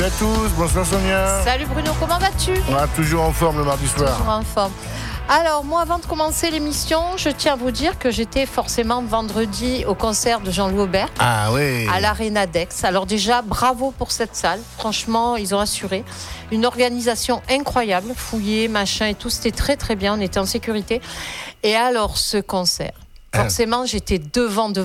Salut à tous, bonsoir Sonia. Salut Bruno, comment vas-tu? Toujours en forme le mardi soir. Toujours en forme. Alors moi, avant de commencer l'émission, je tiens à vous dire que j'étais forcément vendredi au concert de Jean-Louis Aubert. Ah oui. À l'Arena d'Aix. Alors déjà, bravo pour cette salle. Franchement, ils ont assuré une organisation incroyable, fouillée, machin et tout. C'était très très bien, on était en sécurité. Et alors ce concert, forcément, j'étais devant.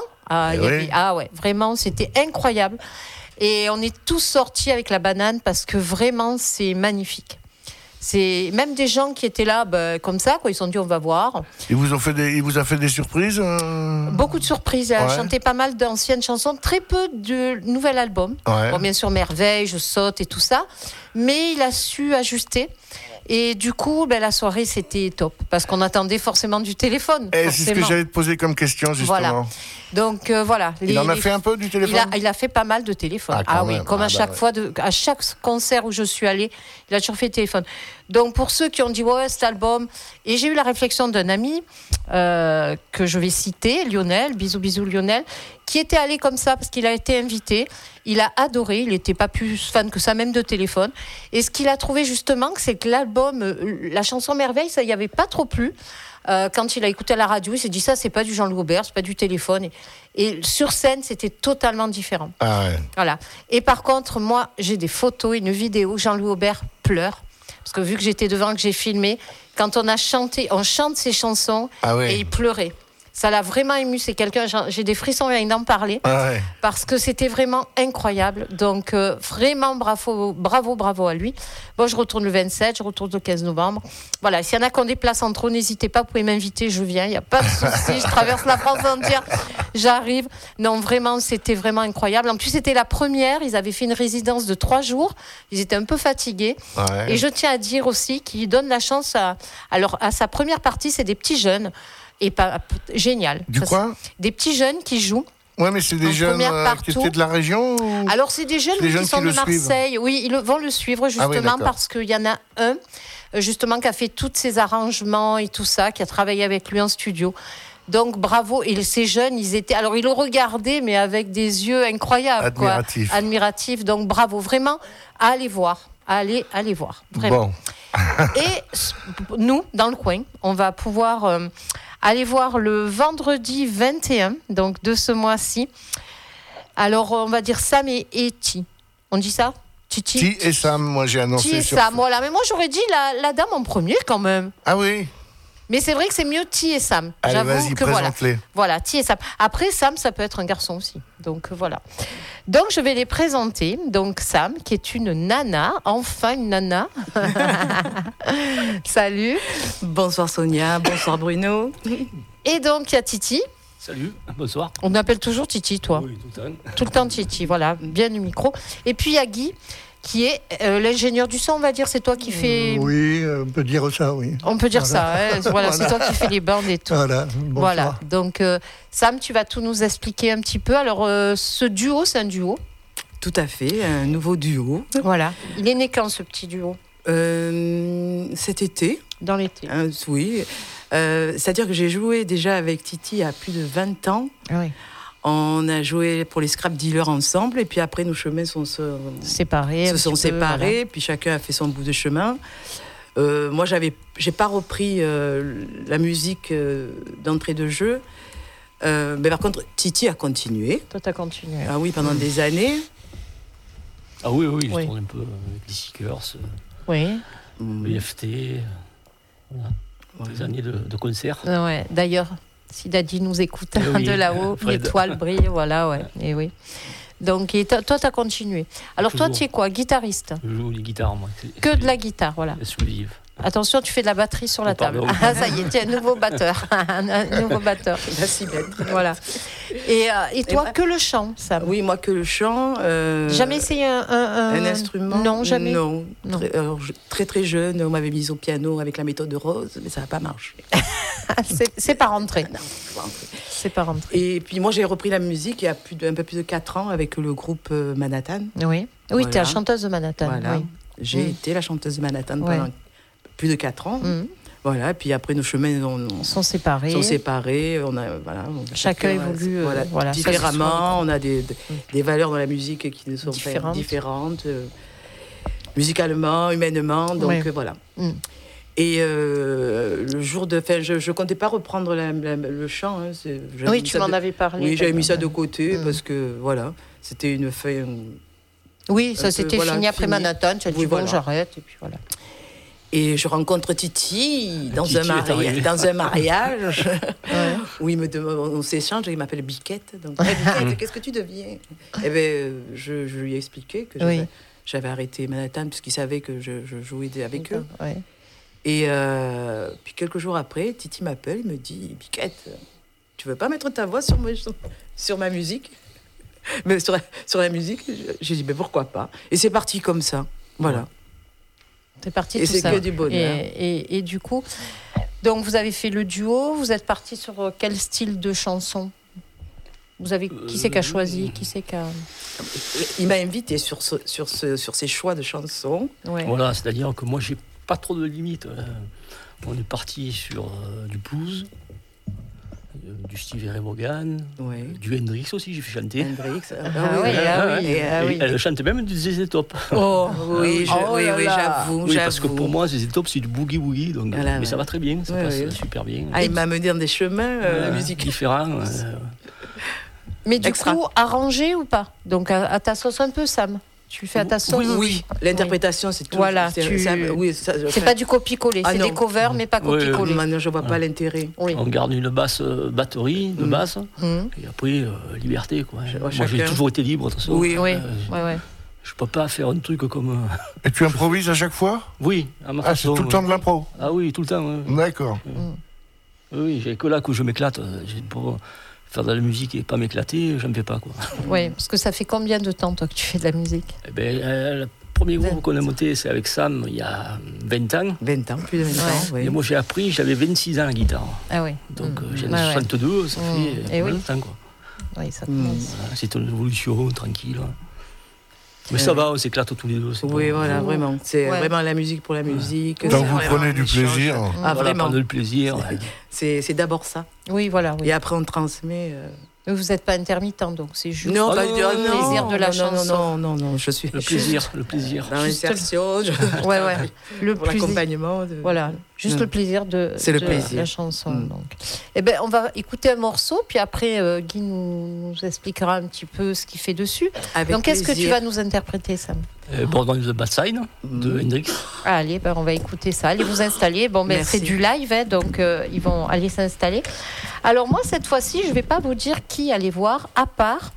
Ah ouais, vraiment, c'était incroyable. Et on est tous sortis avec la banane parce que vraiment, c'est magnifique. C'est même des gens qui étaient là comme ça, quoi. Ils se sont dit on va voir. Il vous a fait des surprises Beaucoup de surprises. Elle a chanté pas mal d'anciennes chansons, très peu de nouvel album. Ouais. Bon, bien sûr, Merveille, Je saute et tout ça. Mais il a su ajuster. Et du coup, la soirée, c'était top. Parce qu'on attendait forcément du téléphone. Et c'est ce que j'allais te poser comme question, justement. Voilà. Donc, voilà. Il en a fait un peu du téléphone ? Il a fait pas mal de téléphone. Oui, comme à chaque fois, à chaque concert où je suis allée, il a toujours fait téléphone. Donc, pour ceux qui ont dit, ouais, cet album... Et j'ai eu la réflexion d'un ami que je vais citer, Lionel, bisous Lionel, qui était allé comme ça parce qu'il a été invité. Il a adoré, il n'était pas plus fan que ça, même de téléphone. Et ce qu'il a trouvé justement, c'est que l'album, la chanson Merveille, ça y avait pas trop plu. Quand il a écouté à la radio, il s'est dit ça, c'est pas du Jean-Louis Aubert, c'est pas du téléphone. Et sur scène, c'était totalement différent. Ah ouais. Voilà. Et par contre, moi, j'ai des photos, une vidéo, Jean-Louis Aubert pleure. Parce que vu que j'étais devant, que j'ai filmé, quand on a chanté, on chante ses chansons et il pleurait. Ça l'a vraiment ému. C'est quelqu'un, j'ai des frissons rien d'en parler. Parce que c'était vraiment incroyable. Donc, vraiment bravo à lui. Bon, je retourne le 27, je retourne le 15 novembre. Voilà, s'il y en a qui ont des places en trop, n'hésitez pas, vous pouvez m'inviter, je viens, il n'y a pas de souci. Je traverse la France entière, j'arrive. Non, vraiment, c'était vraiment incroyable. En plus, c'était la première. Ils avaient fait une résidence de 3 jours. Ils étaient un peu fatigués. Ouais. Et je tiens à dire aussi qu'il donne la chance à sa première partie, c'est des petits jeunes. Et génial. Des petits jeunes qui jouent. Ouais, mais c'est des jeunes qui étaient de la région ou... Alors, c'est des jeunes qui sont de Marseille. Suivent. Oui, ils vont le suivre justement parce qu'il y en a un justement qui a fait tous ces arrangements et tout ça, qui a travaillé avec lui en studio. Donc, bravo. Et ces jeunes, ils le regardaient, mais avec des yeux incroyables. Admiratifs. Donc, bravo. Vraiment, allez voir. Allez voir. Vraiment. Bon. Et nous, dans le coin, on va pouvoir... allez voir le vendredi 21, donc de ce mois-ci. Alors, on va dire Sam et Ti. On dit ça ? Ti et Sam, moi j'ai annoncé. Ti et Sam, voilà. Mais moi j'aurais dit la dame en premier quand même. Ah oui ? Mais c'est vrai que c'est mieux Ti et Sam. Allez, j'avoue vas-y, que présente-les. Voilà, Ti et Sam. Après, Sam, ça peut être un garçon aussi. Donc voilà. Donc je vais les présenter. Donc Sam, qui est une nana, enfin une nana. Salut. Bonsoir Sonia, bonsoir Bruno. Et donc il y a Titi. Salut, bonsoir. On m'appelle toujours Titi, toi. Oui, tout le temps. Tout le temps Titi, voilà, bien du micro. Et puis il y a Guy, qui est l'ingénieur du son, on va dire, c'est toi qui fais... Oui, on peut dire ça, oui. On peut dire ça, hein, voilà, c'est toi qui fais les bandes et tout. Voilà, donc Sam, tu vas tout nous expliquer un petit peu. Alors, ce duo, c'est un duo. Tout à fait, un nouveau duo. Voilà. Il est né quand, ce petit duo ? Cet été. Dans l'été. Oui. C'est-à-dire que j'ai joué déjà avec Titi il y a plus de 20 ans. Oui. On a joué pour les Scrap Dealers ensemble, et puis après nos chemins se sont séparés, voilà. Puis chacun a fait son bout de chemin. Moi, j'ai pas repris la musique d'entrée de jeu, mais par contre, Titi a continué. Toi, t'as continué. Ah oui, pendant des années. Ah oui, je tourne un peu avec les Seekers, le FT, voilà. Des années de concert. Ouais, d'ailleurs. Si Daddy nous écoute de là-haut, l'étoile brille, voilà, ouais. Et oui. Donc, toi, t'as continué. Alors, toujours. Toi, tu es quoi ? Guitariste ? Je joue les guitares, moi. Que de la guitare, voilà. Exclusive. Attention, tu fais de la batterie sur la table. Ah, ça y est, tu es un nouveau batteur. Un nouveau batteur. La cibette. Voilà. Et toi, que le chant, ça ? Oui, moi, que le chant. Jamais essayé un instrument ? Non, jamais. Non. Très, très jeune, on m'avait mis au piano avec la méthode de Rose, mais ça n'a pas marché. C'est pas rentré. Non, c'est pas rentré. C'est pas rentré. Et puis moi, j'ai repris la musique il y a un peu plus de 4 ans avec le groupe Manhattan. Oui, voilà. Tu es la chanteuse de Manhattan. Voilà. Oui. J'ai été la chanteuse de Manhattan pendant plus de 4 ans. Voilà, et puis après nos chemins sont séparés. Chacun évolue différemment. On a des valeurs dans la musique qui ne sont pas différentes, musicalement, humainement. Donc voilà. Et le jour de fin, je comptais pas reprendre le chant. Hein, oui, tu m'en avais parlé. Oui, j'avais mis ça de côté parce que voilà, c'était une fin. Oui, ça s'était fini après Manhattan. Tu as dit j'arrête et puis voilà. Et je rencontre Titi dans un mariage où on s'échange, il m'appelle Biquette. Donc, Biquette, qu'est-ce que tu deviens ? Eh bien, je lui ai expliqué que j'avais arrêté Manhattan puisqu'il savait que je jouais avec eux. Ouais. Et puis quelques jours après, Titi m'appelle, il me dit « Biquette, tu veux pas mettre ta voix sur ma musique ?» Mais sur la musique, j'ai dit « pourquoi pas ?» Et c'est parti comme ça, voilà. C'est parti et tout c'est ça. Que du bonheur. Et du coup, donc vous avez fait le duo, vous êtes parti sur quel style de chanson ? Qui c'est qui a choisi ? Qui c'est qui a... Il m'a invité sur ses choix de chansons. Ouais. Voilà, c'est-à-dire que moi, j'ai pas trop de limites. On est parti sur du blues, du Stevie Ray Vaughan, du Hendrix aussi, j'ai fait chanter. Hendrix, oui. Elle chante même du ZZ Top. Oh, oui, j'avoue. Oui, parce que pour moi, ZZ Top, c'est du boogie-woogie, donc, mais ça va très bien, ça passe super bien. Il m'a mené dans des chemins, la musique. Différents. Mais du coup, arrangé ou pas ? Donc à ta sauce un peu, Sam ? Tu fais à ta sauce. Oui. L'interprétation, c'est tout. Voilà. C'est pas du copie-coller, c'est des covers, mais pas copie-coller. Maintenant, je vois pas l'intérêt. Oui. On garde une batterie de basse, et après, liberté, quoi. Moi, j'ai toujours été libre, de toute façon. Oui. Je peux pas faire un truc comme... Et tu improvises à chaque fois ? Oui, à ma façon. C'est tout le temps de l'impro ? Ah oui, tout le temps. D'accord. Oui, j'ai que là que je m'éclate. Pour faire de la musique et pas m'éclater, je ne fais pas, quoi. Oui, parce que ça fait combien de temps, toi, que tu fais de la musique ? Le premier groupe qu'on a monté, c'est avec Sam, il y a 20 ans. 20 ans, plus de 20 ans, oui. Et moi, j'ai appris, j'avais 26 ans la guitare. Ah oui. Donc, j'ai 62, ça fait pas longtemps, quoi. Oui, ça commence. C'est une évolution tranquille. Mais ça va, on s'éclate tous les deux. Oui, voilà, vraiment. C'est vraiment la musique pour la musique. Donc vous prenez du plaisir. Ah, vraiment. Prendre le plaisir. C'est d'abord ça. Oui, voilà. Et après, on transmet. Vous n'êtes pas intermittent, donc c'est juste le plaisir de la chanson. Non, je suis... Le plaisir. Dans l'insertion, le pour l'accompagnement. Voilà, juste le plaisir de la chanson. Donc. Eh ben, on va écouter un morceau, puis après, Guy nous expliquera un petit peu ce qu'il fait dessus. Donc, qu'est-ce que tu vas nous interpréter, Sam ? Born on the Bad Side de Hendrix. Allez, on va écouter ça. Allez vous installer. C'est du live, donc ils vont aller s'installer. Alors moi, cette fois-ci, je ne vais pas vous dire qui aller voir, à part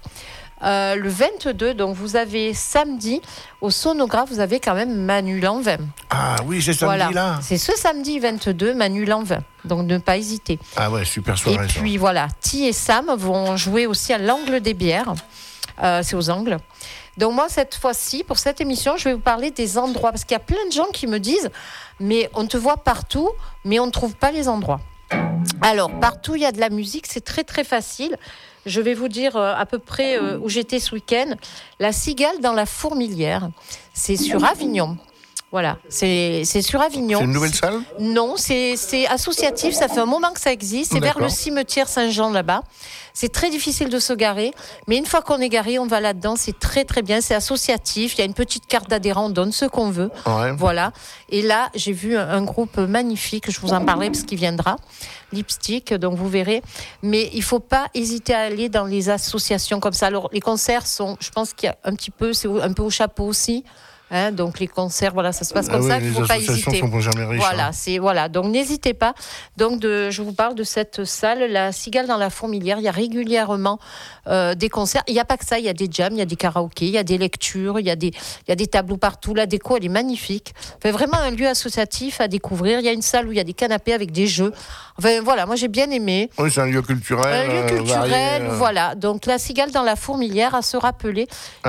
le 22. Donc vous avez samedi, au Sonographe, vous avez quand même Manu Lanvin. Ah oui, c'est samedi là. C'est ce samedi 22, Manu Lanvin. Donc ne pas hésiter. Ah ouais, super soirée. Et puis voilà, Ti et Sam vont jouer aussi à l'Angle des Bières. C'est aux Angles. Donc moi, cette fois-ci, pour cette émission, je vais vous parler des endroits. Parce qu'il y a plein de gens qui me disent « Mais on te voit partout, mais on ne trouve pas les endroits. » Alors, partout, il y a de la musique. C'est très, très facile. Je vais vous dire à peu près où j'étais ce week-end. La Cigale dans la Fourmilière. C'est sur Avignon. Voilà, c'est sur Avignon. C'est une nouvelle salle ? Non, c'est associatif, ça fait un moment que ça existe. C'est vers le cimetière Saint-Jean là-bas. C'est très difficile de se garer, mais une fois qu'on est garé, on va là-dedans. C'est très très bien, c'est associatif. Il y a une petite carte d'adhérent, on donne ce qu'on veut. Ouais. Voilà. Et là, j'ai vu un groupe magnifique, je vous en parlerai parce qu'il viendra. Lipstick, donc vous verrez. Mais il ne faut pas hésiter à aller dans les associations comme ça. Alors, les concerts sont, je pense qu'il y a un petit peu, c'est un peu au chapeau aussi. Donc les concerts, voilà, ça se passe comme ça. Il ne faut pas hésiter. Sont jamais riches, voilà, donc n'hésitez pas. Donc je vous parle de cette salle, la Cigale dans la Fourmilière. Il y a régulièrement des concerts. Il n'y a pas que ça. Il y a des jams, il y a des karaokés, il y a des lectures, il y a des tableaux partout. La déco, elle est magnifique. Enfin, vraiment un lieu associatif à découvrir. Il y a une salle où il y a des canapés avec des jeux. Enfin voilà, moi j'ai bien aimé. Oui, c'est un lieu culturel. Varié, voilà. Donc la Cigale dans la Fourmilière, à se rappeler.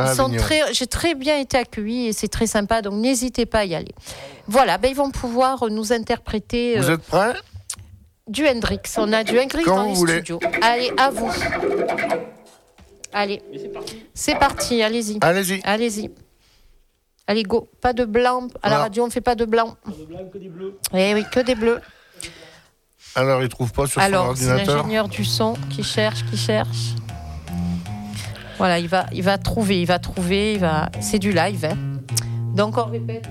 J'ai très bien été accueillie et c'est très sympa, donc n'hésitez pas à y aller. Voilà, ils vont pouvoir nous interpréter. Vous êtes prêts ? Du Hendrix. On a du Hendrix dans les studios. Allez, à vous. Allez, c'est parti, allez-y. Allez, go. Pas de blanc. À la radio, on ne fait pas de blanc. Pas de blanc, que des bleus. Eh oui, que des bleus. Alors, il trouve pas sur son ordinateur. C'est l'ingénieur du son qui cherche. Voilà, il va trouver. C'est du live. Hein. Donc, on répète.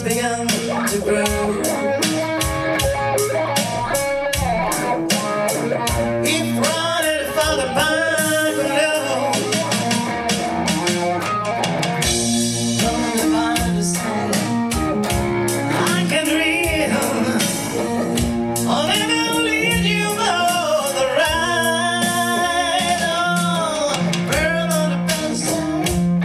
begun to grow. If running for the bungalow, from the bottom to sun, I can dream of living with you for the ride. Oh, bird on the pencil.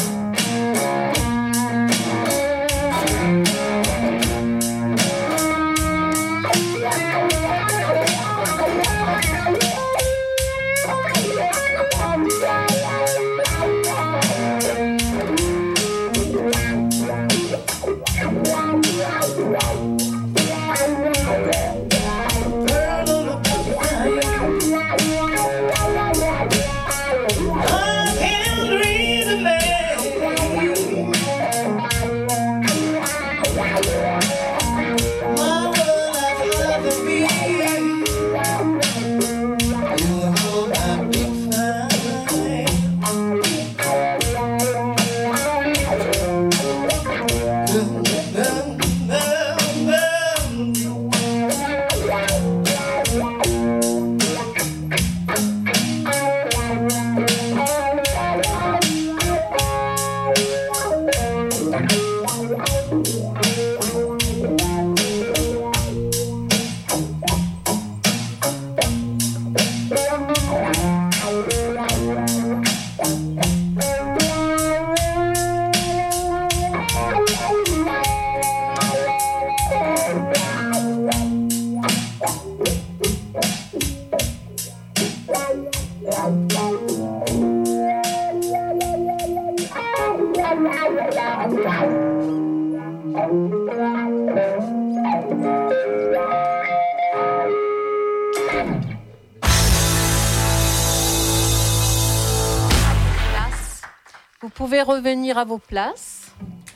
Vous pouvez revenir à vos places.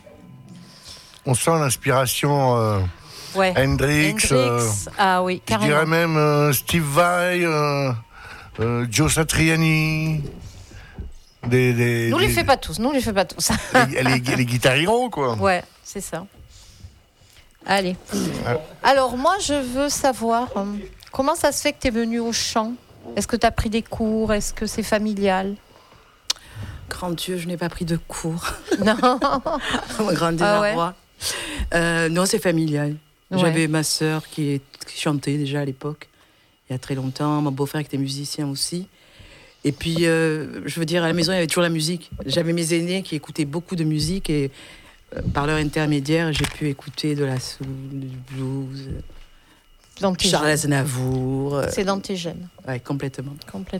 On sent l'inspiration Hendrix. Ah oui, carrément. Je dirais même Steve Vai, Joe Satriani. Nous les fait pas tous. les Guitar Hero, quoi. Ouais, c'est ça. Allez. Alors, moi, je veux savoir comment ça se fait que tu es venu au chant. Est-ce que tu as pris des cours? Est-ce que c'est familial? Grand Dieu, je n'ai pas pris de cours. Non. Grand désarroi. Non, c'est familial. Ouais. J'avais ma sœur qui chantait déjà à l'époque, il y a très longtemps. Mon beau-frère qui était musicien aussi. Et puis, je veux dire, à la maison, il y avait toujours la musique. J'avais mes aînés qui écoutaient beaucoup de musique et par leur intermédiaire, j'ai pu écouter de la soul, du blues, Charles Aznavour. C'est dans tes gènes. Oui, complètement.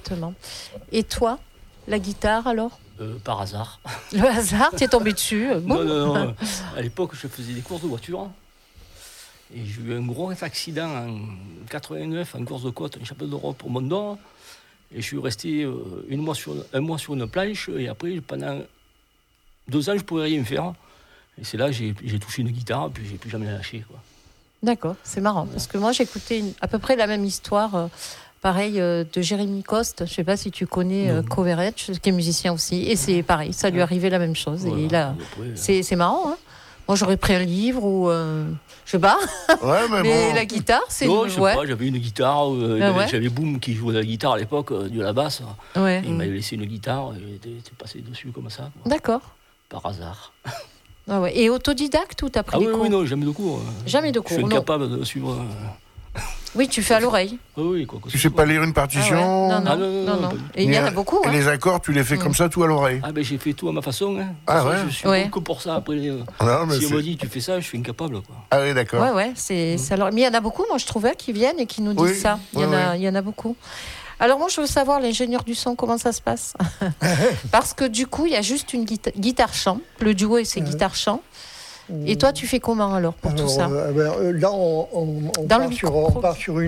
Et toi, la guitare alors? Par hasard. Le hasard, t'es tombé dessus? Non. À l'époque, je faisais des courses de voiture. Et j'ai eu un gros accident en 89, en course de côte, en championnat d'Europe pour Mont-d'Or. Et je suis resté un mois sur une planche. Et après, pendant 2 ans, je ne pouvais rien faire. Et c'est là que j'ai touché une guitare, puis je n'ai plus jamais lâché, quoi. D'accord, c'est marrant. Parce que moi, j'écoutais à peu près la même histoire, pareil, de Jérémy Coste. Je ne sais pas si tu connais Coverage, qui est musicien aussi. Et c'est pareil, ça lui arrivait la même chose. Voilà, et là, c'est marrant, hein. Moi, j'aurais pris un livre ou... je sais pas. Ouais, mais bon. La guitare, c'est... Non, je sais pas, j'avais une guitare. J'avais Boom qui jouait de la guitare à l'époque, de la basse. Ouais. Il m'avait laissé une guitare et j'étais passé dessus comme ça, quoi. D'accord. Par hasard. Ah ouais. Et autodidacte ou t'as pris des cours? Oui, non, jamais de cours. Jamais de cours. Je suis incapable de suivre... Oui, tu fais à l'oreille. Oui, quoi. Tu sais pas lire une partition? Ah ouais. Non. Et il y en a beaucoup. Et les accords, tu les fais comme ça, tout à l'oreille? Ah ben j'ai fait tout à ma façon. Hein. Je suis bon que pour ça. Après, si on me dit tu fais ça, je suis incapable, quoi. Ah oui, d'accord. Ouais, c'est ça. Mais il y en a beaucoup, moi je trouvais, qui viennent et qui nous disent ça. Il y en a beaucoup. Alors moi je veux savoir, l'ingénieur du son, comment ça se passe? Parce que du coup, il y a juste une guitare-chant. Le duo et c'est guitare-chant. Et toi, tu fais comment alors pour tout ça? Là, on part sur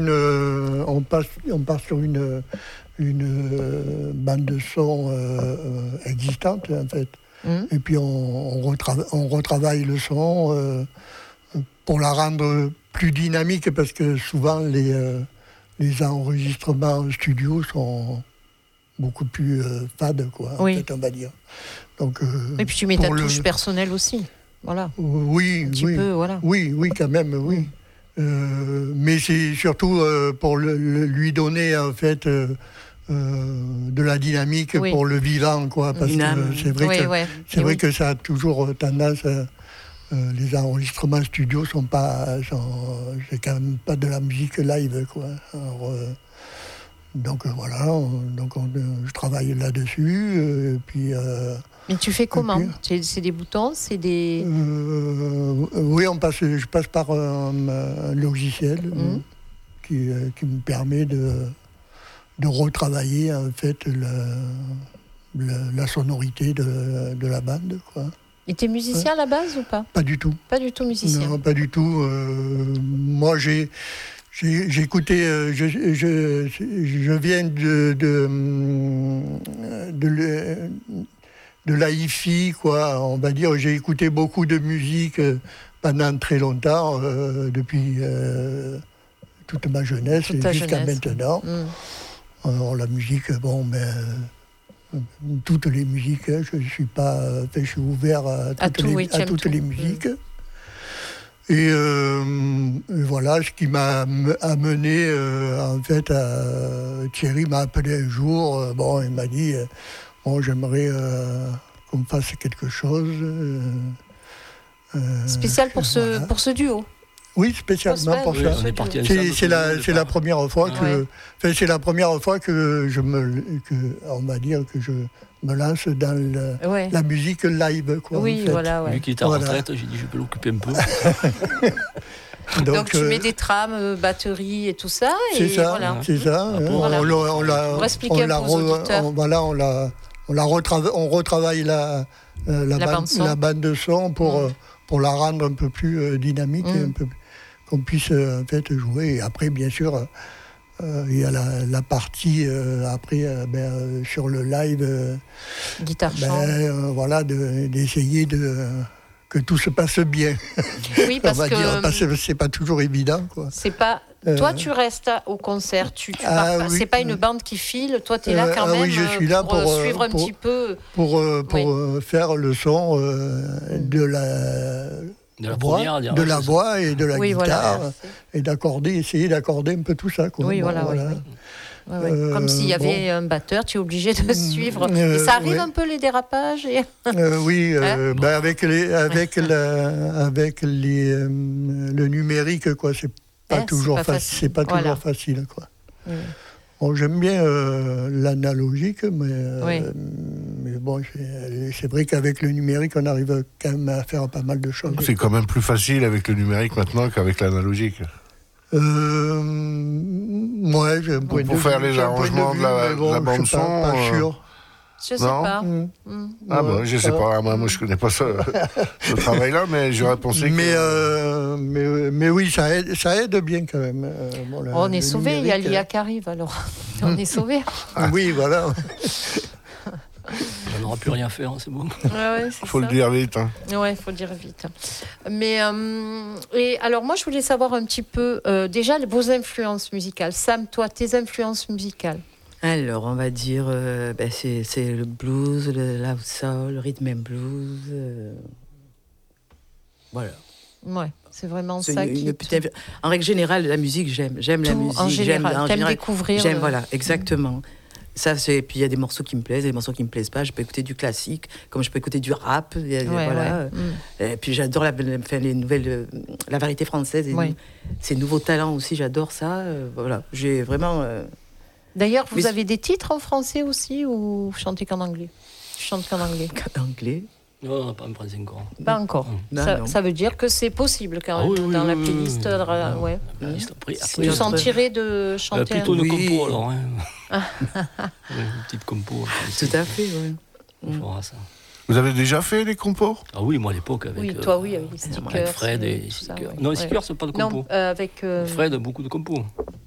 une bande de son existante en fait. Et puis on retravaille le son pour la rendre plus dynamique, parce que souvent les enregistrements en studio sont beaucoup plus fades, quoi. En fait, on va dire. Donc, et puis tu mets ta touche personnelle aussi. Voilà. Oui, oui, quand même, oui. Mais c'est surtout pour lui donner, en fait, de la dynamique pour le vivant, quoi. Parce que c'est vrai que ça a toujours tendance... les enregistrements studio c'est quand même pas de la musique live, quoi. Alors, donc voilà, je travaille là-dessus, puis... Mais tu fais comment ? C'est des boutons, c'est des... Oui, je passe par un logiciel qui me permet de retravailler, en fait, la sonorité de la bande, quoi. Et t'es musicien à la base ou pas ? Pas du tout. Pas du tout musicien ? Non, pas du tout. Moi, j'ai écouté... je viens de la hi-fi, quoi, on va dire. J'ai écouté beaucoup de musique pendant très longtemps, depuis toute ma jeunesse jusqu'à maintenant. Alors la musique, toutes les musiques, je suis ouvert à toutes les musiques. Et voilà, ce qui m'a amené, en fait, Thierry m'a appelé un jour, il m'a dit, j'aimerais qu'on fasse quelque chose. Spécial pour ce duo. Oui, spécialement pour ça. C'est la première fois que on va dire que je me lance dans la musique live, quoi. Oui, en fait. Voilà. Lui qui est en retraite, j'ai dit je peux l'occuper un peu. Donc tu mets des trames, batteries et tout ça. C'est ça. On retravaille la bande de son pour la rendre un peu plus dynamique, et un peu qu'on puisse en fait jouer. Et après, bien sûr, il y a la partie après sur le live, guitare chant. D'essayer que tout se passe bien. Oui, parce que c'est pas toujours évident, quoi. C'est pas. Toi, tu restes au concert, tu pars pas. C'est pas une bande qui file. Toi, tu es là quand même. Oui, je suis là pour suivre un petit peu. Pour faire le son de la voix et de la guitare, et essayer d'accorder un peu tout ça, quoi. Oui, voilà. Comme s'il y avait un batteur, tu es obligé de suivre. Et ça arrive un peu les dérapages. Oui, avec le numérique, quoi, c'est pas toujours facile, facile, quoi. Bon, j'aime bien l'analogique, mais c'est vrai qu'avec le numérique, on arrive quand même à faire pas mal de choses. C'est quand même plus facile avec le numérique maintenant qu'avec l'analogique. J'ai un point de vue. Pour faire les arrangements de la bande son. Pas sûr. Je sais pas. Je sais pas. Moi, je connais pas ce travail-là, mais j'aurais pensé que... Mais oui, ça aide bien quand même. On est sauvés, il y a l'IA qui arrive, alors. On est sauvés. Oui, voilà. On n'aura plus rien à faire, c'est bon. Faut le dire vite. Ouais, faut le dire vite. Mais et alors moi, je voulais savoir un petit peu déjà vos influences musicales. Sam, toi, tes influences musicales. Alors, on va dire, c'est le blues, le love soul, le rhythm and blues. Voilà. Ouais, c'est vraiment ça qui... En règle générale, la musique, j'aime la musique. En général, t'aimes découvrir... J'aime, voilà, exactement. Ça, puis il y a des morceaux qui me plaisent, des morceaux qui me plaisent pas. Je peux écouter du classique, comme je peux écouter du rap. Et puis j'adore la variété française et ces nouveaux talents aussi. J'adore ça. Voilà, j'ai vraiment. D'ailleurs, vous avez des titres en français aussi ou vous chantez qu'en anglais ? Tu chantes qu'en anglais ? Qu'en anglais. Non, pas en français encore. Pas encore. Ça veut dire que c'est possible quand même dans la playlist. Après, tu sentirais de chanter plutôt une compo alors. Une petite compo. Tout à fait, oui. On fera ça. Vous avez déjà fait des compos ? Ah oui, moi à l'époque avec. Oui, toi oui, avec les stickers. Avec Fred et stickers. Non, les stickers c'est pas de compos. Non, avec. Fred beaucoup de compos.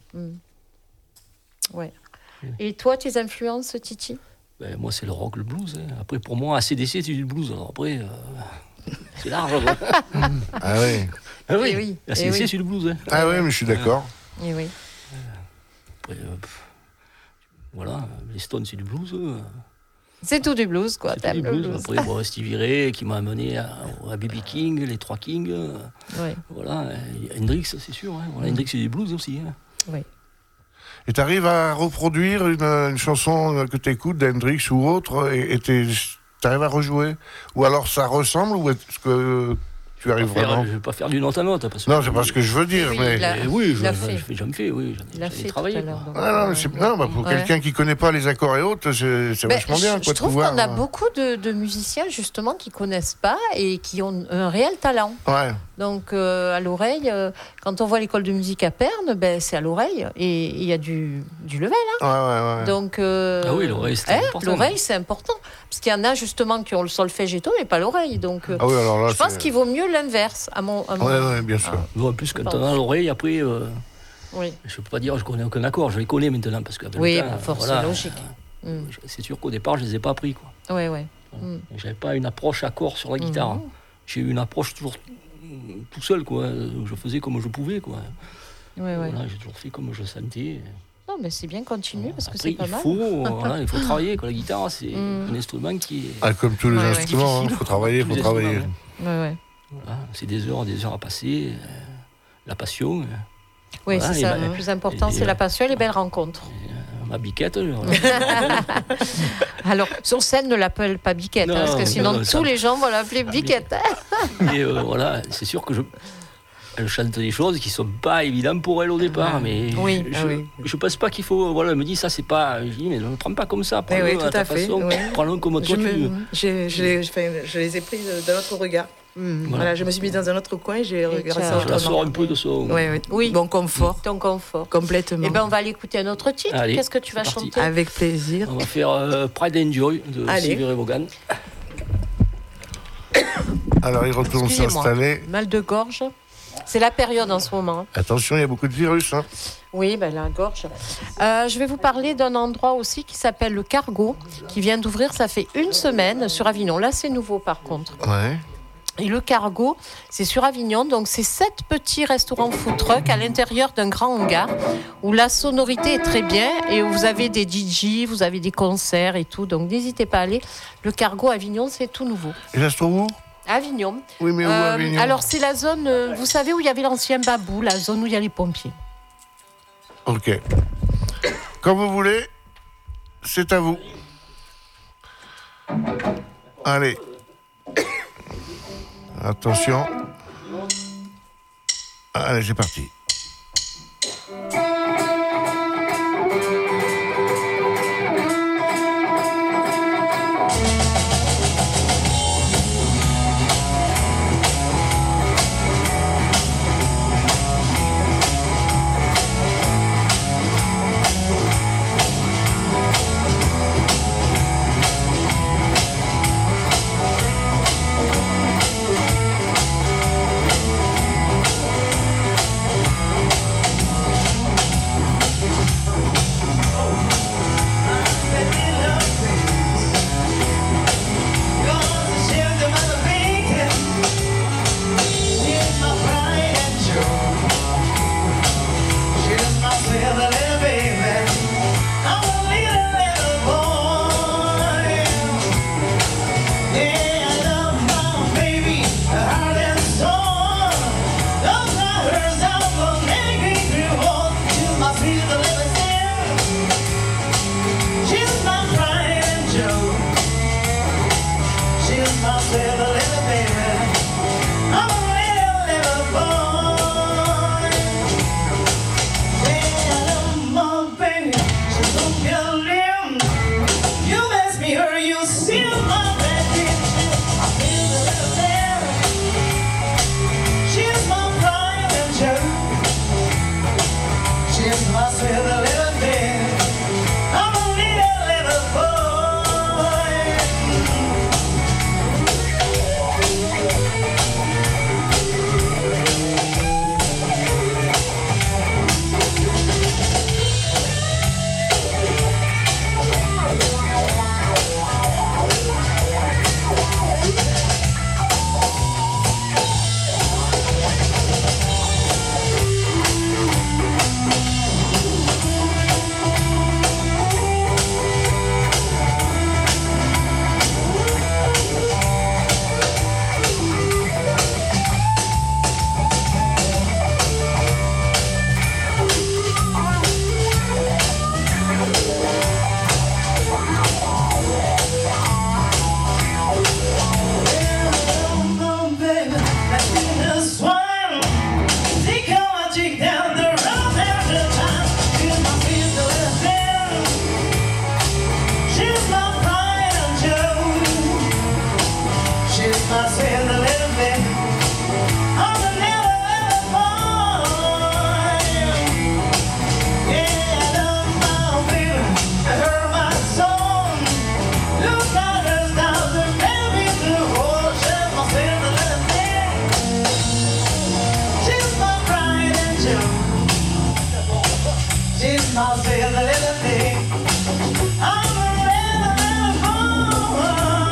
Ouais. Et toi, tes influences, Titi ? Moi, c'est le rock, le blues. Après, pour moi, ACDC, c'est du blues. Alors après, c'est large. Ah oui. Ah oui. ACDC, c'est du blues. Ah oui, mais je suis d'accord. Et oui. Après, voilà, les Stones, c'est du blues. C'est tout du blues, quoi. C'est tout du blues. Après, Stevie Ray qui m'a amené à B.B. King, les Trois Kings. Voilà, Hendrix, c'est sûr. Hein. Voilà, Hendrix, c'est du blues aussi. Hein. Oui. Et tu arrives à reproduire une chanson que tu écoutes d'Hendrix ou autre, et tu arrives à rejouer? Ou alors ça ressemble, ou est-ce que tu arrives vraiment? Je ne vais pas faire du note à note. Non, c'est pas ce que je veux dire. Mais... j'en fais, oui. J'en ai travaillé. Pour quelqu'un qui ne connaît pas les accords et autres, c'est vachement bien. Je trouve qu'on a beaucoup de musiciens, justement, qui ne connaissent pas et qui ont un réel talent. Ouais. Donc, à l'oreille, quand on voit l'école de musique à Perne, c'est à l'oreille. Et il y a du level. Hein. Ouais. Donc, l'oreille, c'est important. L'oreille, c'est important. Parce qu'il y en a, justement, qui ont le solfège et tout, mais pas l'oreille. Donc, alors là, je pense qu'il vaut mieux l'inverse. Oui, bien sûr. En plus, quand on a l'oreille, après, je ne peux pas dire que je connais aucun accord. Je les connais maintenant. Parce que c'est logique. C'est sûr qu'au départ, je ne les ai pas appris. Oui. Je n'avais pas une approche accord sur la guitare. J'ai eu une approche toujours tout seul, quoi. Je faisais comme je pouvais, quoi. Voilà, j'ai toujours fait comme je sentais. Non, mais c'est bien continuer parce que c'est pas mal. Il faut travailler, quoi. La guitare, c'est un instrument qui est... comme tous les instruments, il faut travailler. Ouais. Voilà, c'est des heures à passer. La passion. Oui, c'est ça. Le plus important, c'est la passion et les belles rencontres. Ma biquette. Alors, sur scène, ne l'appelle pas biquette, parce que sinon, tous les gens vont l'appeler biquette. Et voilà, c'est sûr que elle chante des choses qui sont pas évidentes pour elle au départ, mais je pense pas qu'il faut. Voilà, elle me dit ça, c'est pas. Je dis, mais ne le prends pas comme ça. Prends-le à ta façon. Prends-le comme toi tu veux. Je les ai pris d'un autre regard. Voilà, je me suis mise dans un autre coin et j'ai regardé ça autrement. Je la sors un peu de son... Oui. Bon confort. Ton confort. Complètement. On va aller écouter un autre titre. Allez, qu'est-ce que tu vas chanter? Avec plaisir. On va faire Pride and Joy de Stevie Ray Vaughan. Alors, il retourne s'installer. Mal de gorge. C'est la période en ce moment. Attention, il y a beaucoup de virus. Hein. Oui, la gorge. Je vais vous parler d'un endroit aussi qui s'appelle le Cargo, qui vient d'ouvrir, ça fait 1 semaine, sur Avignon. Là, c'est nouveau, par contre. Ouais. Et le Cargo, c'est sur Avignon, donc c'est 7 petits restaurants food truck à l'intérieur d'un grand hangar où la sonorité est très bien et où vous avez des DJ, vous avez des concerts et tout, donc n'hésitez pas à aller. Le Cargo à Avignon, c'est tout nouveau. Et ça se trouve où? Avignon. Oui, mais où Avignon? Alors c'est la zone, vous savez où il y avait l'ancien Babou, la zone où il y a les pompiers. Ok. Quand vous voulez, c'est à vous. Allez. Attention. Allez, c'est parti. myself a little bit. I'm a little boy. Yeah, I love my feeling, I hurt my soul. Look at us now, the baby blue. Oh, shit, myself a little bit. She's my pride and joy. She's myself a little bit. I'm a little boy.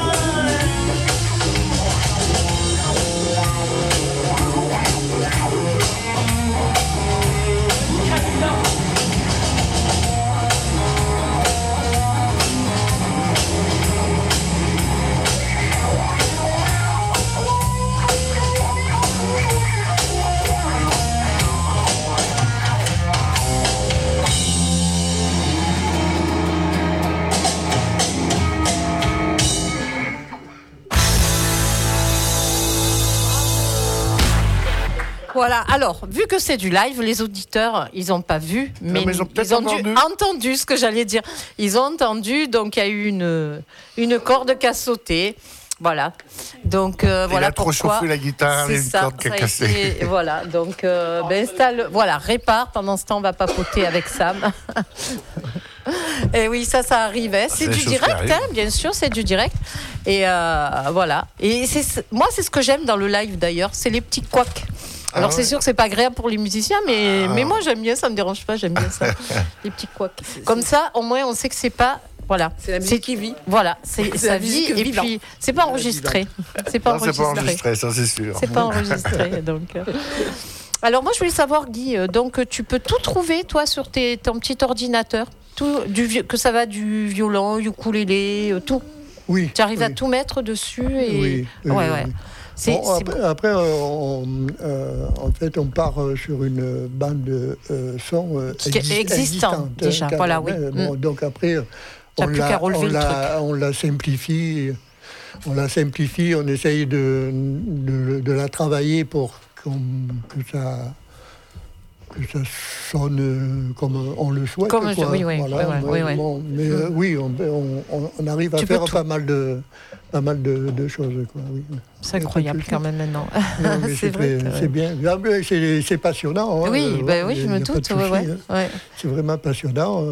Voilà, alors, vu que c'est du live, les auditeurs, ils n'ont pas vu, mais ils ont peut-être entendu ce que j'allais dire. Ils ont entendu, donc il y a eu une corde qui a sauté. Voilà. Donc, voilà il a trop chauffé la guitare, il y a une corde qui a cassé. Voilà, donc installe, voilà, répare. Pendant ce temps, on va papoter avec Sam. Et oui, ça arrivait. C'est du direct, hein, bien sûr, c'est du direct. Et voilà. Et moi, c'est ce que j'aime dans le live d'ailleurs, c'est les petits couacs. Alors c'est sûr que c'est pas agréable pour les musiciens, mais moi j'aime bien, ça me dérange pas, j'aime bien ça, les petits couacs. Comme ça, au moins on sait que c'est pas, voilà, c'est la musique qui vit. Voilà, c'est sa vie et puis c'est pas enregistré, c'est pas enregistré, ça c'est sûr. C'est pas enregistré, donc. Alors moi je voulais savoir Guy, donc tu peux tout trouver toi sur ton petit ordinateur, tout que ça va du violon, ukulélé, tout. Oui. Tu arrives à tout mettre dessus et ouais. Après, en fait, on part sur une bande de son existante déjà. Voilà, oui. Bon, donc après, on la simplifie. On la simplifie. On essaye de la travailler pour que ça sonne comme on le souhaite. Comme quoi. Oui. Mais oui, on arrive à faire pas mal de choses. Quoi, oui. C'est incroyable quand même maintenant. Non, mais c'est vrai. C'est bien. C'est passionnant. Hein, oui, je me doute. C'est vraiment passionnant.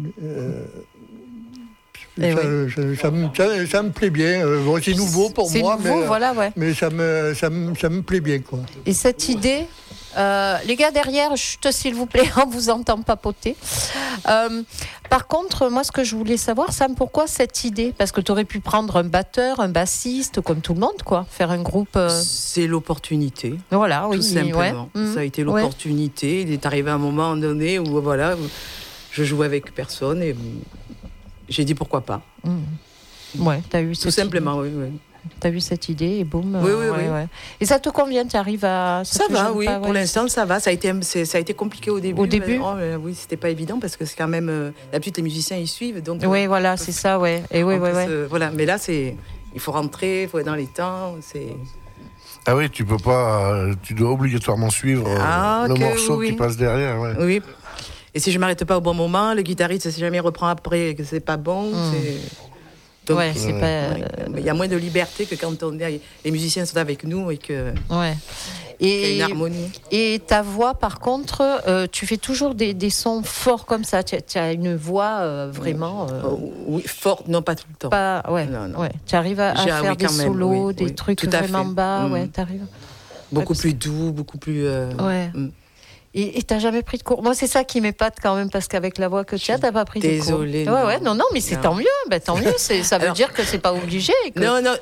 Ça me plaît bien. Bon, c'est nouveau pour moi, mais ça me plaît bien. Quoi. Et cette idée, les gars derrière, chut, s'il vous plaît, on vous entend papoter. Par contre, moi, ce que je voulais savoir, Sam, pourquoi cette idée ? Parce que tu aurais pu prendre un batteur, un bassiste, comme tout le monde, quoi, faire un groupe. C'est l'opportunité. Voilà, tout simplement. Ça a été l'opportunité. Il est arrivé un moment donné où, voilà, je jouais avec personne et j'ai dit pourquoi pas. Ouais, t'as eu tout simplement, oui. T'as vu cette idée et boum. Oui. Et ça te convient ? Tu arrives à... Ça va, oui. Pour l'instant, ça va. Ça a été compliqué au début. Oui, c'était pas évident parce que c'est quand même... D'habitude, les musiciens, ils suivent. Donc, oui, voilà, c'est ça, ouais. Et voilà. Mais là, il faut rentrer, il faut être dans les temps. Ah oui, tu peux pas... Tu dois obligatoirement suivre le morceau qui passe derrière. Ouais. Oui. Et si je m'arrête pas au bon moment, le guitariste, si jamais il reprend après et que c'est pas bon, Donc, il y a moins de liberté que quand les musiciens sont avec nous et que qu'il y a une harmonie. Et ta voix, par contre, tu fais toujours des sons forts comme ça. Tu as une voix vraiment... oui, forte, non pas tout le temps. Non. Tu arrives à faire des solos, des trucs vraiment bas. T'arrives. Beaucoup plus doux, beaucoup plus... Et t'as jamais pris de cours ? Moi, c'est ça qui m'épate quand même, parce qu'avec la voix que tu as, t'as pas pris de cours. Désolée. Non, mais c'est tant mieux. Tant mieux. Ça veut dire que c'est pas obligé. Que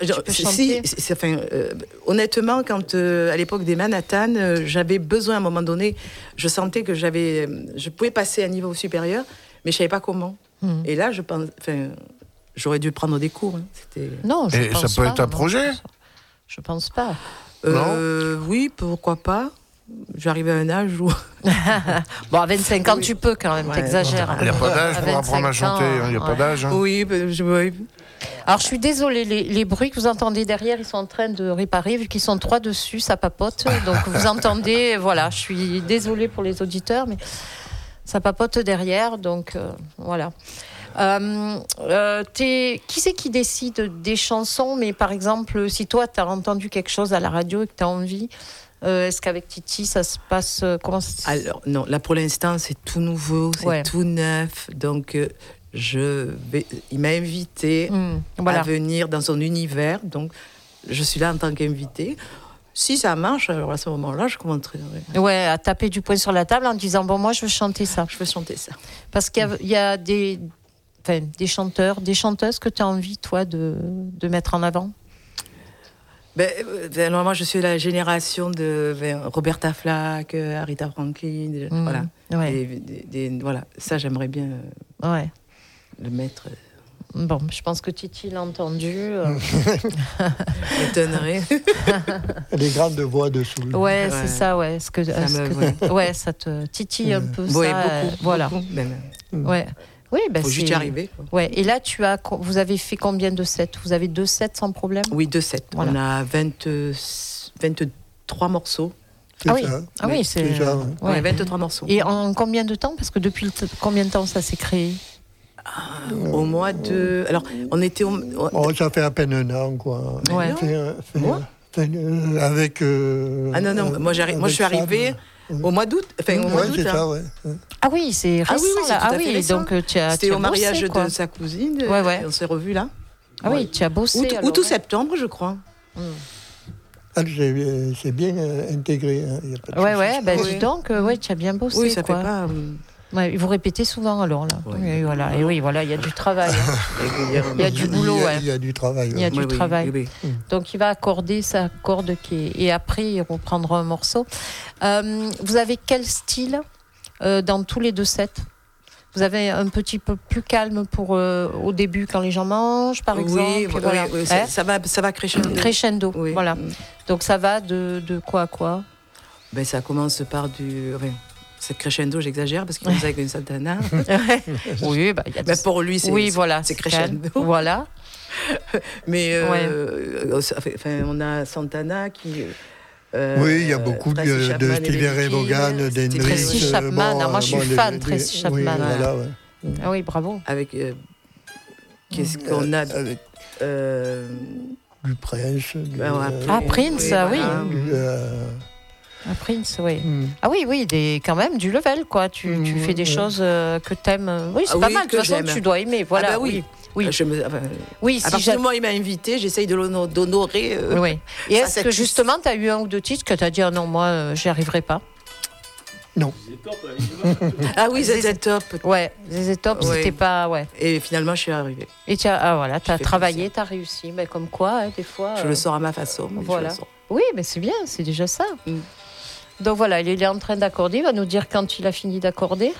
honnêtement, quand à l'époque des Manhattan, j'avais besoin à un moment donné, je sentais que je pouvais passer à un niveau supérieur, mais je savais pas comment. Et là, je pense, j'aurais dû prendre des cours. Non, je pense pas. Ça peut être un projet ? Je pense pas. Oui, pourquoi pas. J'arrive à un âge où... Bon, à 25 ans, tu peux quand même, t'exagères. Il n'y a pas d'âge pour apprendre à chanter, il n'y a pas d'âge. Hein. Oui. Alors, je suis désolée, les bruits que vous entendez derrière, ils sont en train de réparer, vu qu'ils sont 3 dessus, ça papote. Donc, vous entendez, voilà, je suis désolée pour les auditeurs, mais ça papote derrière, donc voilà. Qui c'est qui décide des chansons? Mais par exemple, si toi, tu as entendu quelque chose à la radio et que tu as envie, est-ce qu'avec Titi, ça se passe comment ça... Alors, non, là pour l'instant, c'est tout nouveau, c'est tout neuf. Donc, il m'a invité à venir dans son univers. Donc, je suis là en tant qu'invité. Si ça marche, alors à ce moment-là, je commenterai. Ouais, à taper du poing sur la table en disant bon, moi, je veux chanter ça. Je veux chanter ça. Parce qu'il y a des chanteurs, des chanteuses que tu as envie, toi, de mettre en avant. Moi, je suis la génération de Roberta Flack, Aretha Franklin, voilà. Ouais. Voilà. Ça, j'aimerais bien le mettre. Bon, je pense que Titi l'a entendu. M'étonnerait. Les grandes voix de soul. Ouais, c'est ça, ouais. Ça te titille un peu, ça. Beaucoup, voilà. Beaucoup, même. Ouais. Oui, faut juste y arriver. Quoi. Ouais. Et là, vous avez fait combien de sets? Vous avez 2 sets sans problème? Oui, 2 sets. Voilà. On a 23 morceaux. Oui, c'est déjà. 23 morceaux. Et en combien de temps? Parce que depuis combien de temps ça s'est créé? Au mois de... Alors, on était... ça fait à peine 1 an, quoi. Ouais. Avec... non. Moi, je suis arrivée au mois d'août. Enfin, au mois d'août. C'est ça, ouais. Ah oui, c'est récent. Récent. Donc c'était au mariage bossé, de sa cousine. Ouais. On s'est revus là. Ah oui, tu as bossé. Août ou septembre, je crois. C'est bien intégré. Y a pas de dis donc, tu as bien bossé. Oui, ça fait pas... vous répétez souvent alors là. Et voilà, il y a du travail. Il y a du boulot. Il y a du travail. Il y a du travail. Donc il va accorder sa corde et après il reprendra un morceau. Vous avez quel style dans tous les 2 sets? Vous avez un petit peu plus calme pour au début quand les gens mangent, par exemple. Oui, ça va crescendo. Crescendo, voilà. Donc ça va de quoi à quoi? Ça commence par du... C'est crescendo, j'exagère, parce qu'il commence avec une Santana. Oui, mais pour lui, c'est crescendo. Voilà. Mais on a Santana qui... il y a beaucoup de Stevie Ray Vaughan, d'Hendrix. Tracy Chapman, moi je suis fan de Tracy Chapman. Ah oui, bravo. Avec... qu'est-ce qu'on a du Prince. Prince, oui. Prince, oui. Ah oui, quand même du level, quoi. Tu fais des choses que t'aimes. Oui, c'est pas mal. De toute façon, tu dois aimer. Voilà. Oui. Si à partir du moment où il m'a invité, j'essaye d'honorer. Oui. Et est-ce que justement, tu as eu 1 ou 2 titres que tu as dit non, moi, j'y arriverai pas? Non. ZZ Top. Ouais, ZZ Top, c'était pas. Ouais. Et finalement, je suis arrivée. Et tu as travaillé, tu as réussi. Mais comme quoi, des fois. Je le sors à ma façon. Voilà. Oui, mais c'est bien, c'est déjà ça. Donc voilà, il est en train d'accorder, il va nous dire quand il a fini d'accorder.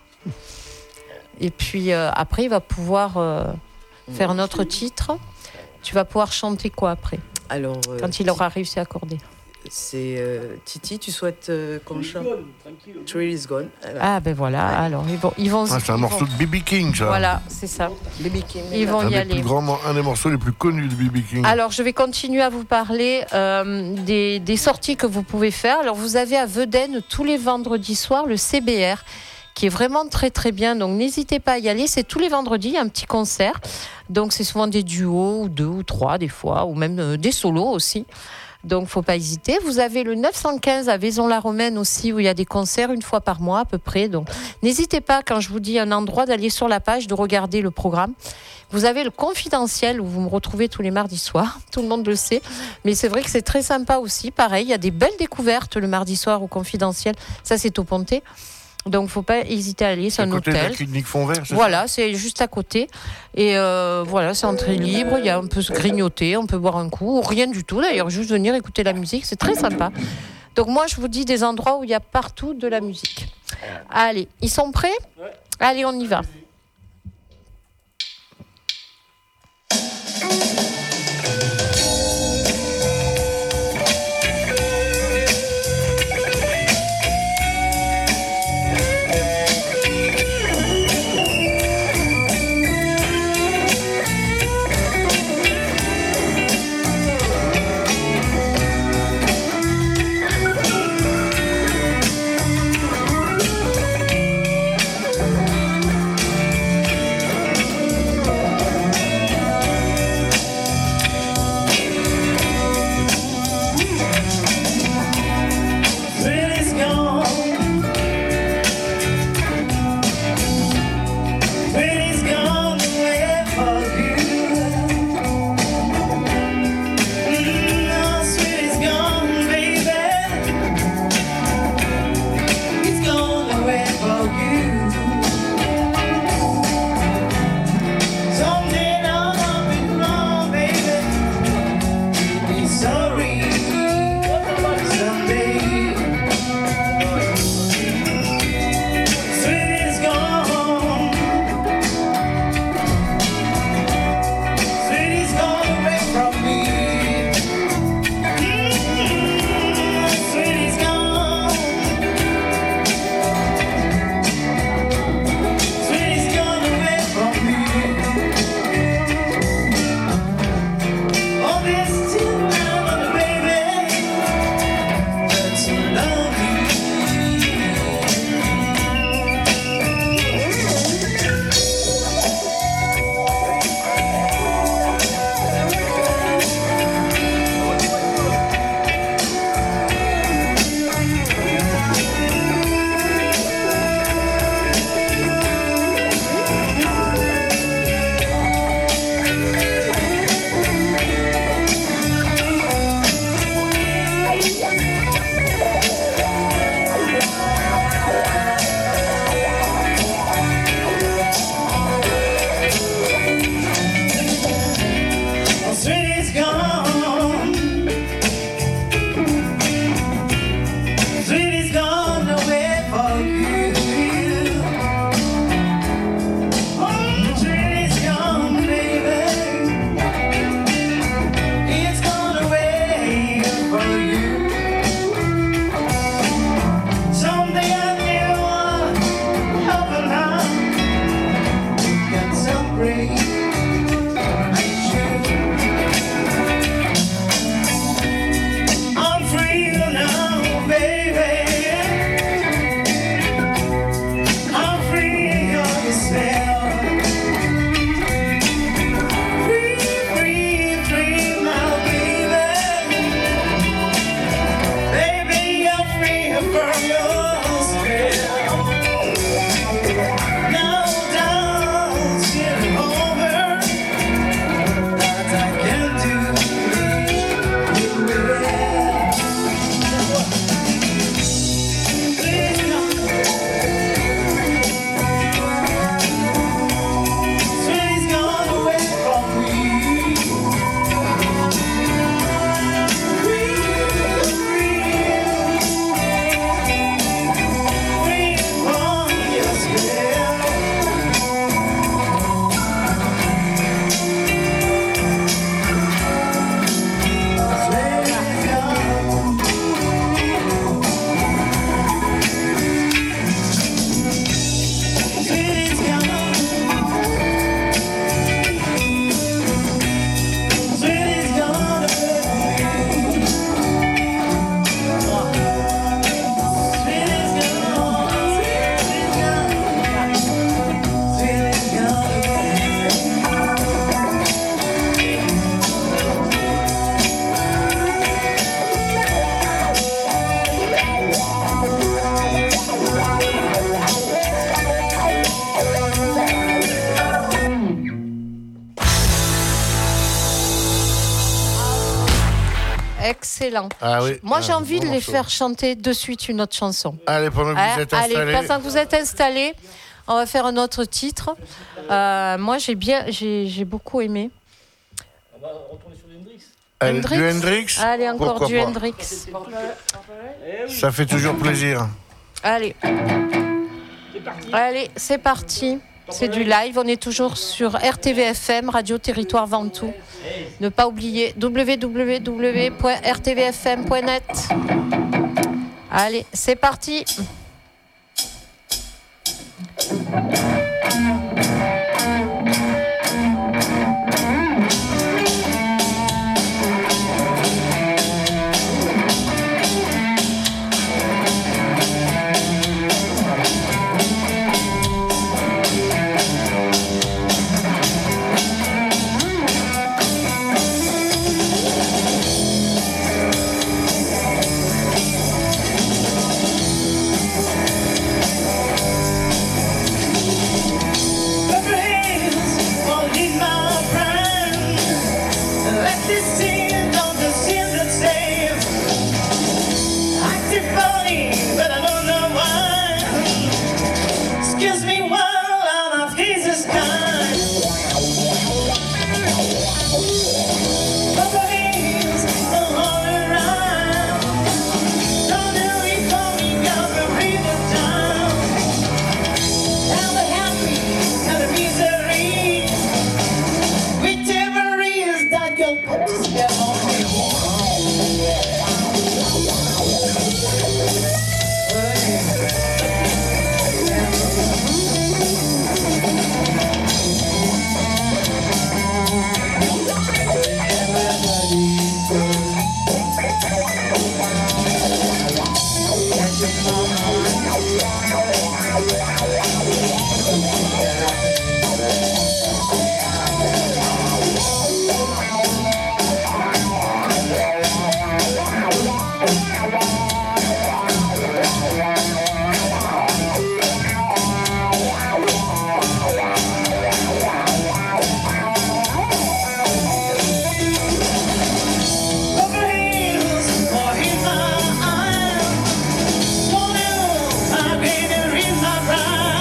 Et puis après, il va pouvoir faire un autre titre. Tu vas pouvoir chanter quoi après? Alors, quand il aura réussi à accorder. C'est Titi, tu souhaites qu'on chante Thrill is Gone. Voilà, alors ils vont c'est un morceau de B.B. King, ça. Voilà, c'est ça. B.B. King. Ils vont y aller. Un des morceaux les plus connus de B.B. King. Alors, je vais continuer à vous parler des sorties que vous pouvez faire. Alors, vous avez à Vedène tous les vendredis soirs le CBR, qui est vraiment très très bien, donc n'hésitez pas à y aller. C'est tous les vendredis, il y a un petit concert, donc c'est souvent des duos, ou 2 ou 3 des fois, ou même des solos aussi. Donc, faut pas hésiter. Vous avez le 915 à Vaison-la-Romaine aussi, où il y a des concerts 1 fois par mois à peu près. Donc, n'hésitez pas, quand je vous dis un endroit, d'aller sur la page, de regarder le programme. Vous avez le Confidentiel, où vous me retrouvez tous les mardis soirs. Tout le monde le sait. Mais c'est vrai que c'est très sympa aussi. Pareil, il y a des belles découvertes le mardi soir au Confidentiel. Ça, c'est au Pontet. Donc, faut pas hésiter à aller. C'est un hôtel. À côté de la clinique Fontvert, c'est voilà, c'est juste à côté. Et c'est entrée libre. Il y a un peu se grignoter, on peut boire un coup, ou rien du tout d'ailleurs, juste venir écouter la musique. C'est très sympa. Donc, moi, je vous dis des endroits où il y a partout de la musique. Allez, ils sont prêts? Allez, on y va. Excellent. Ah oui. Moi, j'ai envie de les faire chanter de suite une autre chanson. Allez, pendant que vous êtes installés. Allez, pendant que vous êtes installés, on va faire un autre titre. Moi, j'ai beaucoup aimé. On va retourner sur du Hendrix. Du Hendrix. Allez, encore pourquoi du pas. Hendrix. Ça fait toujours plaisir. Allez. Allez, c'est parti. C'est du live. On est toujours sur RTVFM, Radio Territoire Ventoux. Ne pas oublier www.rtvfm.net. Allez, c'est parti. Right.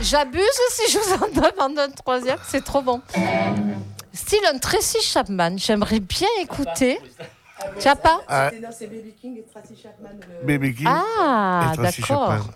J'abuse si je vous en demande un troisième, c'est trop bon. Style un Tracy Chapman, j'aimerais bien écouter. Tu n'as pas C'est Baby King et Tracy Chapman. Baby King et Tracy d'accord. Chapman.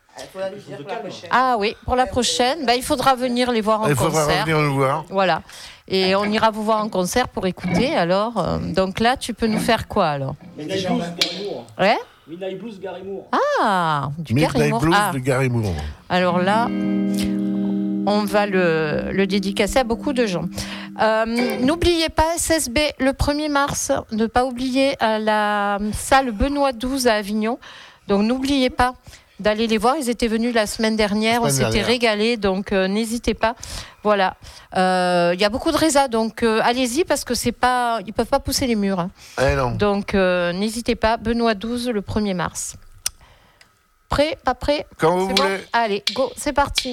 Ah oui, pour la prochaine, il faudra venir les voir en concert. Il faudra venir nous voir. Voilà. Et on ira vous voir en concert pour écouter. Alors, donc là, tu peux nous faire quoi alors? Midnight Blues, Gary Moore. Ouais. Midnight Blues, Gary Moore. Ah, du Gary Moore. Midnight Blues de Gary Moore. Alors là, on va le dédicacer à beaucoup de gens. N'oubliez pas SSB le 1er mars, ne pas oublier à la salle Benoît XII à Avignon. Donc n'oubliez pas d'aller les voir. Ils étaient venus la semaine dernière, on s'était régalés, donc n'hésitez pas. Voilà. Il y a beaucoup de résas, donc allez-y parce que ils peuvent pas pousser les murs. Hein. Non. Donc n'hésitez pas. Benoît XII le 1er mars. Prêt? Pas prêt? Quand vous voulez. Bon, allez, go, c'est parti.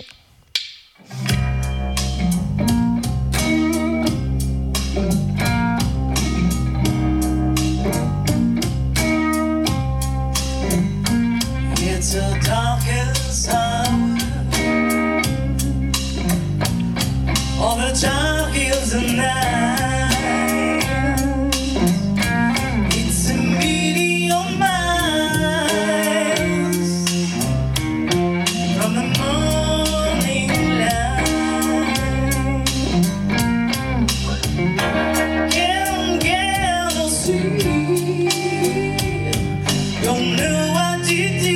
It's a darkest hour on the darkest night. It's a million miles from the morning light. Can't get no sleep. Don't know what to do.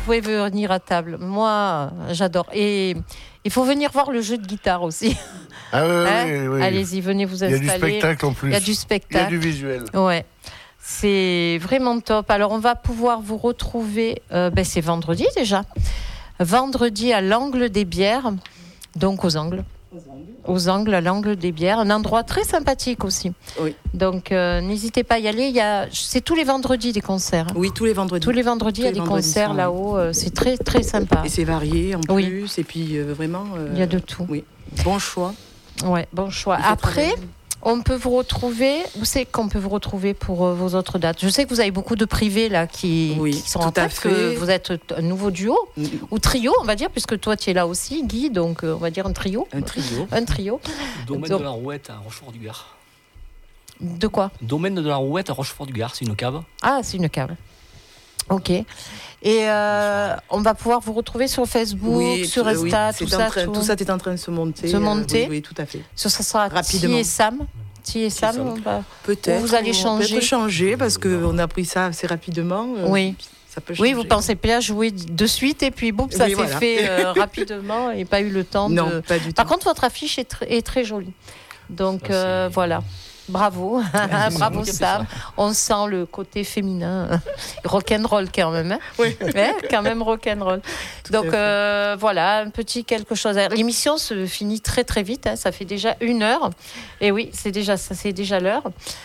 pouvez venir à table. Moi, j'adore. Et il faut venir voir le jeu de guitare aussi. Ah oui. Allez-y, venez vous installer. Il y a du spectacle en plus. Il y a du spectacle. Il y a du visuel. Ouais. C'est vraiment top. Alors, on va pouvoir vous retrouver, c'est vendredi déjà. Vendredi à l'Angle des Bières, donc aux Angles. Aux Angles, à l'Angle des Bières. Un endroit très sympathique aussi. Oui. Donc, n'hésitez pas à y aller. C'est tous les vendredis des concerts. Oui, tous les vendredis. Tous les vendredis, il y a des concerts là-haut. C'est très, très sympa. Et c'est varié en plus. Et puis, vraiment... il y a de tout. Oui. Bon choix. Ouais, bon choix. Après... On peut vous retrouver. Où c'est qu'on peut vous retrouver pour vos autres dates? Je sais que vous avez beaucoup de privés là qui sont en tête. Que vous êtes un nouveau duo ou trio, on va dire, puisque toi tu es là aussi, Guy. Donc on va dire un trio. Un trio. Domaine de la Rouette à Rochefort-du-Gard. De quoi? Domaine de la Rouette à Rochefort-du-Gard, c'est une cave. Ah, c'est une cave. Ok. Et on va pouvoir vous retrouver sur Facebook, sur Insta, tout ça. Tout ça est en train de se monter. Oui, tout à fait. Ça sera rapidement. Ti et Sam, peut-être. Vous allez changer. On peut changer parce qu'on a pris ça assez rapidement. Oui. Ça peut changer. Oui, vous pensez pas jouer de suite et puis boum, ça s'est fait rapidement et pas eu le temps. Non, pas du tout. Par contre, votre affiche est très jolie. Donc voilà. Bravo, bravo Sam. On sent le côté féminin, rock'n'roll quand même. Hein, oui, quand même rock'n'roll. Donc voilà, un petit quelque chose. L'émission se finit très très vite. Hein, ça fait déjà 1 heure. Et oui, c'est déjà l'heure.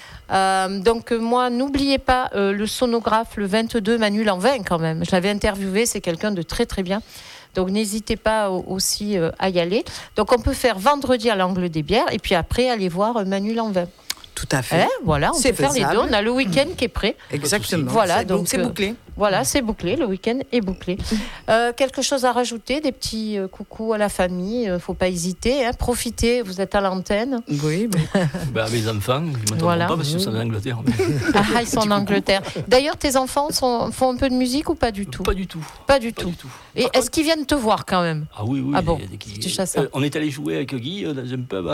Donc moi, n'oubliez pas le sonographe le 22 Manu Lanvin quand même. Je l'avais interviewé, c'est quelqu'un de très très bien. Donc n'hésitez pas aussi à y aller. Donc on peut faire vendredi à l'Angle des Bières et puis après aller voir Manu Lanvin. Tout à fait. Voilà, on peut faire les deux. On a le week-end qui est prêt. Exactement. Voilà, donc c'est bouclé. Voilà, c'est bouclé. Le week-end est bouclé. Quelque chose à rajouter? Des petits coucous à la famille. Faut pas hésiter. Hein, profitez. Vous êtes à l'antenne. Oui. Mes enfants, ils m'entendront pas parce qu'ils sont en Angleterre. Ah, ils sont en Angleterre. D'ailleurs, tes enfants font un peu de musique ou pas du tout? Pas du tout. Pas du tout. Et est-ce qu'ils viennent te voir quand même? Ah oui. Ah bon. On est allé jouer avec Guy dans un pub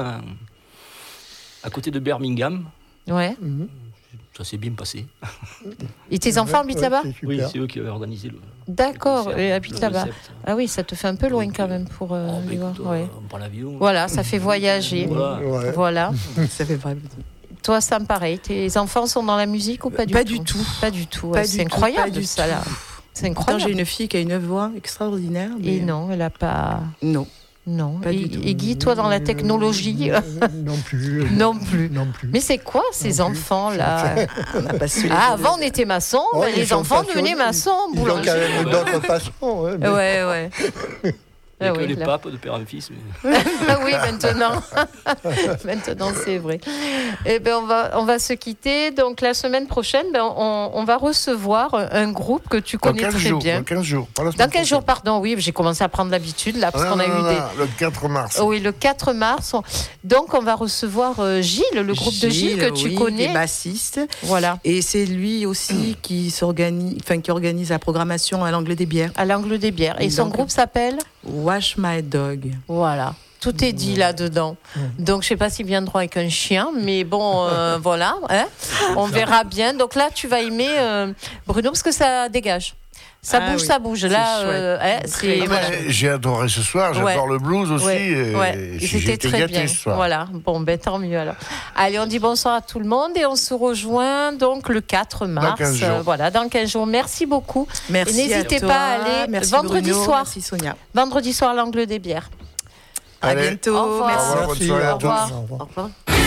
à côté de Birmingham. Ouais. Ça s'est bien passé. Et tes enfants habitent là-bas? Oui, c'est eux qui avaient organisé le. D'accord, ils habitent là-bas. Ah oui, ça te fait un peu loin quand même pour les voir. On prend l'avion. Voilà, ça fait voyager. Voilà. Ça fait vraiment. Toi, Sam, pareil. Tes enfants sont dans la musique ou pas du tout? Pas du tout. C'est incroyable ça là. C'est incroyable. J'ai une fille qui a une voix extraordinaire. Mais... Et non, elle a pas. Non, pas du tout. Et Guy, toi, dans la technologie Non plus. Non plus. Mais c'est quoi ces enfants-là? Avant, on était maçons, les enfants devenaient maçons. Ils ont quand même d'autres passions. Ouais. Que les papes de père en fils. Oui, maintenant. Maintenant, c'est vrai. Eh ben, on va se quitter. Donc, la semaine prochaine, on va recevoir un groupe que tu connais très bien. Dans 15 jours. Dans 15 jours, pardon. Oui, j'ai commencé à prendre l'habitude, là, parce qu'on a eu le 4 mars. Oui, le 4 mars. Donc, on va recevoir Gilles, le groupe de Gilles que tu connais. Qui est bassiste. Voilà. Et c'est lui aussi qui organise la programmation à l'Angle des Bières. À l'Angle des Bières. Et son groupe s'appelle Wash My Dog. Voilà. Tout est dit là-dedans. Donc, je ne sais pas s'ils viendront avec un chien, mais bon, voilà. Hein, on verra bien. Donc là, tu vas aimer Bruno, parce que ça dégage. Ça bouge. Là, j'ai adoré ce soir. J'adore le blues aussi. Et c'était très bien. Ce soir. Voilà. Bon, tant mieux alors. Allez, on dit bonsoir à tout le monde et on se rejoint donc le 4 mars. Dans 15 jours. Voilà, dans 15 jours. Merci beaucoup. Merci. Et n'hésitez pas à aller vendredi Bruno, soir. Merci Sonia. Vendredi soir, l'Angle des Bières. À bientôt. Au revoir. Merci. Bonne soirée à tous. Au revoir.